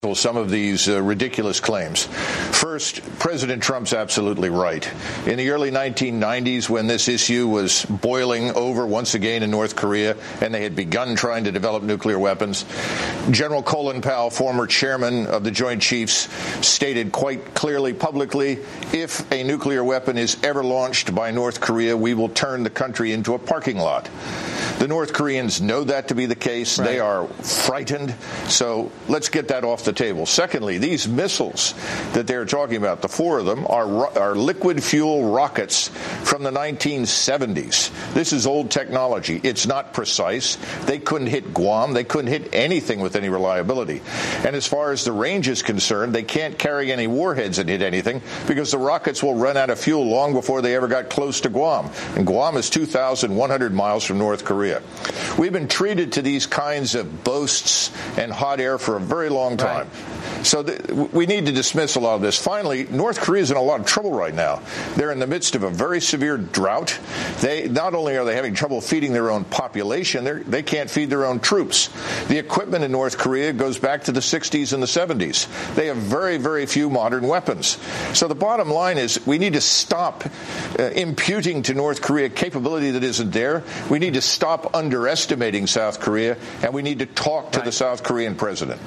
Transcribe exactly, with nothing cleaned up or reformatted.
some of these uh, ridiculous claims. First, President Trump's absolutely right. In the early nineteen nineties, when this issue was boiling over once again in North Korea, and they had begun trying to develop nuclear weapons, General Colin Powell, former chairman of the Joint Chiefs, stated quite clearly publicly, if a nuclear weapon is ever launched by North Korea, we will turn the country into a parking lot. The North Koreans know that to be the case. Right. They are frightened. So let's get that off the table. Secondly, these missiles that they're talking about, the four of them, are, are liquid fuel rockets from the nineteen seventies. This is old technology. It's not precise. They couldn't hit Guam. They couldn't hit anything with any reliability. And as far as the range is concerned, they can't carry any warheads and hit anything because the rockets will run out of fuel long before they ever got close to Guam. And Guam is two thousand one hundred miles from North Korea. We've been treated to these kinds of boasts and hot air for a very long time. Right. So th- we need to dismiss a lot of this. Finally, North Korea is in a lot of trouble right now. They're in the midst of a very severe drought. They not only are they having trouble feeding their own population, they can't feed their own troops. The equipment in North Korea goes back to the sixties and the seventies. They have very, very few modern weapons. So the bottom line is we need to stop uh, imputing to North Korea capability that isn't there. We need to stop underestimating South Korea, and we need to talk to right. the South Korean president.